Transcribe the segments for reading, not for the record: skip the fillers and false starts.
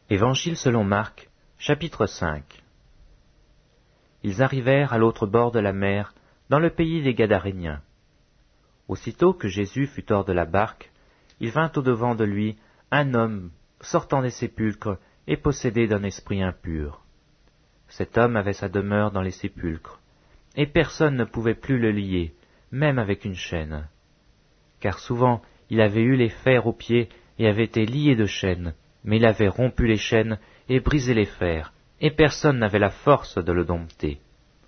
Évangile selon Marc, chapitre 5. Ils arrivèrent à l'autre bord de la mer, dans le pays des Gadaréniens. Aussitôt que Jésus fut hors de la barque, il vint au-devant de lui un homme sortant des sépulcres et possédé d'un esprit impur. Cet homme avait sa demeure dans les sépulcres, et personne ne pouvait plus le lier, même avec une chaîne. Car souvent il avait eu les fers aux pieds et avait été lié de chaînes, mais il avait rompu les chaînes et brisé les fers, et personne n'avait la force de le dompter.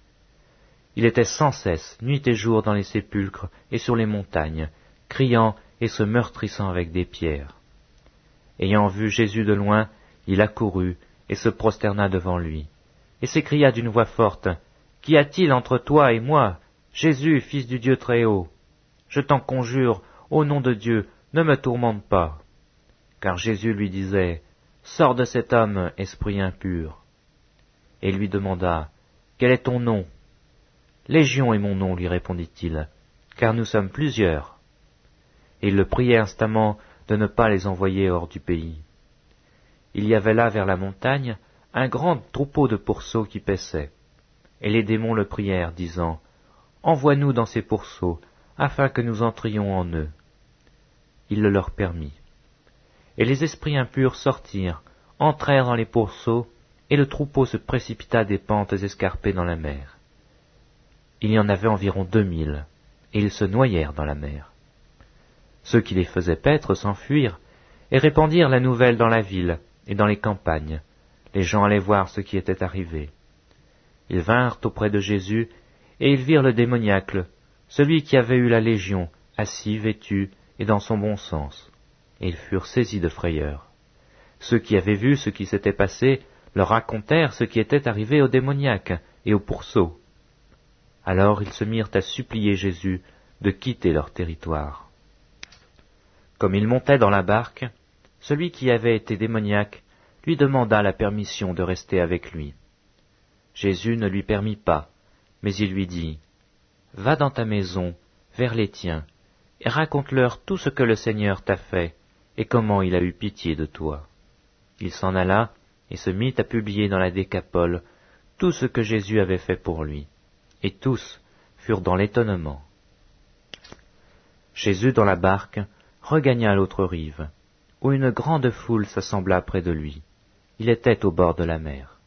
Il était sans cesse, nuit et jour, dans les sépulcres et sur les montagnes, criant et se meurtrissant avec des pierres. Ayant vu Jésus de loin, il accourut et se prosterna devant lui, et s'écria d'une voix forte, « Qu'y a-t-il entre toi et moi, Jésus, fils du Dieu Très-Haut? Je t'en conjure, au nom de Dieu, ne me tourmente pas. » Car Jésus lui disait, « Sors de cet homme, esprit impur. » Et lui demanda, « Quel est ton nom ?» ?»« Légion est mon nom, lui répondit-il, car nous sommes plusieurs. » Et il le priait instamment de ne pas les envoyer hors du pays. Il y avait là vers la montagne un grand troupeau de pourceaux qui paissaient. Et les démons le prièrent, disant, « Envoie-nous dans ces pourceaux, afin que nous entrions en eux. » Il le leur permit. Et les esprits impurs sortirent, entrèrent dans les pourceaux, et le troupeau se précipita des pentes escarpées dans la mer. Il y en avait environ 2000, et ils se noyèrent dans la mer. Ceux qui les faisaient paître s'enfuirent, et répandirent la nouvelle dans la ville et dans les campagnes. Les gens allaient voir ce qui était arrivé. Ils vinrent auprès de Jésus, et ils virent le démoniaque, celui qui avait eu la légion, assis, vêtu, et dans son bon sens. Et ils furent saisis de frayeur. Ceux qui avaient vu ce qui s'était passé leur racontèrent ce qui était arrivé au démoniaque et au pourceau. Alors ils se mirent à supplier Jésus de quitter leur territoire. Comme il montait dans la barque, celui qui avait été démoniaque lui demanda la permission de rester avec lui. Jésus ne lui permit pas, mais il lui dit, « Va dans ta maison, vers les tiens, et raconte-leur tout ce que le Seigneur t'a fait, et comment il a eu pitié de toi. » Il s'en alla et se mit à publier dans la Décapole tout ce que Jésus avait fait pour lui, et tous furent dans l'étonnement. Jésus, dans la barque, regagna l'autre rive, où une grande foule s'assembla près de lui. Il était au bord de la mer.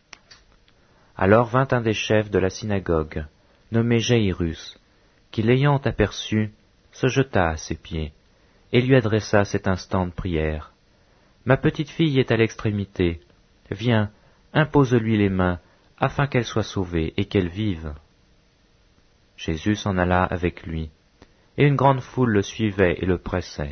Alors vint un des chefs de la synagogue, nommé Jaïrus, qui, l'ayant aperçu, se jeta à ses pieds, et lui adressa cette instante prière. « Ma petite fille est à l'extrémité. Viens, impose-lui les mains, afin qu'elle soit sauvée et qu'elle vive. » Jésus s'en alla avec lui, et une grande foule le suivait et le pressait.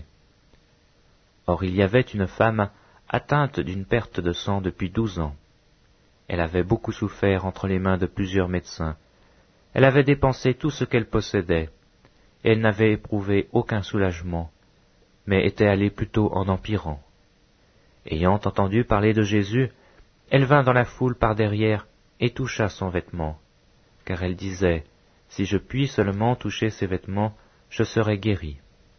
Or il y avait une femme atteinte d'une perte de sang depuis 12 ans. Elle avait beaucoup souffert entre les mains de plusieurs médecins. Elle avait dépensé tout ce qu'elle possédait, et elle n'avait éprouvé aucun soulagement, mais était allée plutôt en empirant. Ayant entendu parler de Jésus, elle vint dans la foule par derrière et toucha son vêtement, car elle disait, « Si je puis seulement toucher ses vêtements, je serai guérie. »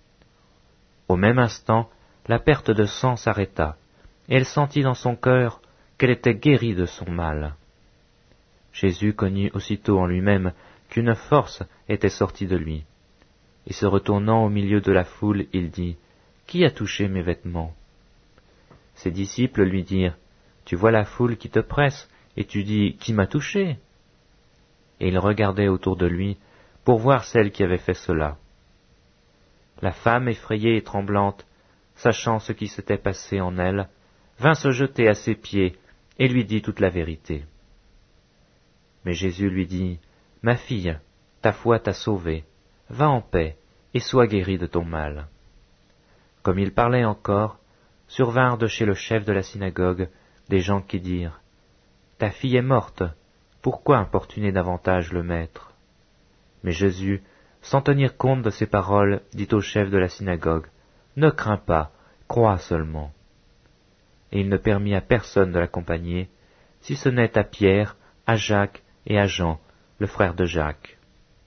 Au même instant, la perte de sang s'arrêta, et elle sentit dans son cœur qu'elle était guérie de son mal. Jésus connut aussitôt en lui-même qu'une force était sortie de lui, et se retournant au milieu de la foule, il dit, « Qui a touché mes vêtements ?» Ses disciples lui dirent, « Tu vois la foule qui te presse, et tu dis, qui m'a touché ?» Et il regardait autour de lui pour voir celle qui avait fait cela. La femme, effrayée et tremblante, sachant ce qui s'était passé en elle, vint se jeter à ses pieds et lui dit toute la vérité. Mais Jésus lui dit, « Ma fille, ta foi t'a sauvée, va en paix et sois guérie de ton mal. » Comme il parlait encore, survinrent de chez le chef de la synagogue des gens qui dirent, « Ta fille est morte, pourquoi importuner davantage le maître ?» Mais Jésus, sans tenir compte de ces paroles, dit au chef de la synagogue, « Ne crains pas, crois seulement. » Et il ne permit à personne de l'accompagner, si ce n'est à Pierre, à Jacques et à Jean, le frère de Jacques.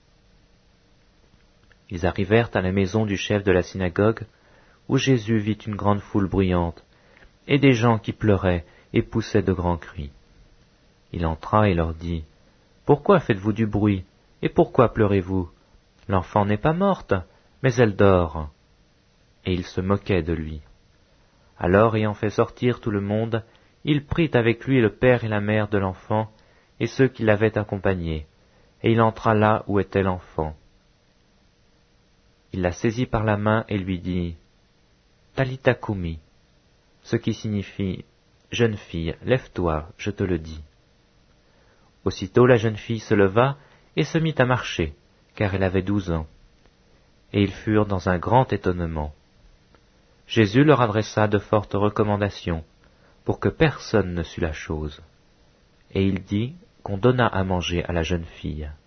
Ils arrivèrent à la maison du chef de la synagogue, où Jésus vit une grande foule bruyante, et des gens qui pleuraient et poussaient de grands cris. Il entra et leur dit, « Pourquoi faites-vous du bruit, et pourquoi pleurez-vous? L'enfant n'est pas morte, mais elle dort. » Et ils se moquaient de lui. Alors, ayant fait sortir tout le monde, il prit avec lui le père et la mère de l'enfant, et ceux qui l'avaient accompagné, et il entra là où était l'enfant. Il la saisit par la main et lui dit, « Talitha koumi », ce qui signifie, « Jeune fille, lève-toi, je te le dis. » Aussitôt la jeune fille se leva et se mit à marcher, car elle avait 12 ans. Et ils furent dans un grand étonnement. Jésus leur adressa de fortes recommandations, pour que personne ne sût la chose. Et il dit qu'on donnât à manger à la jeune fille.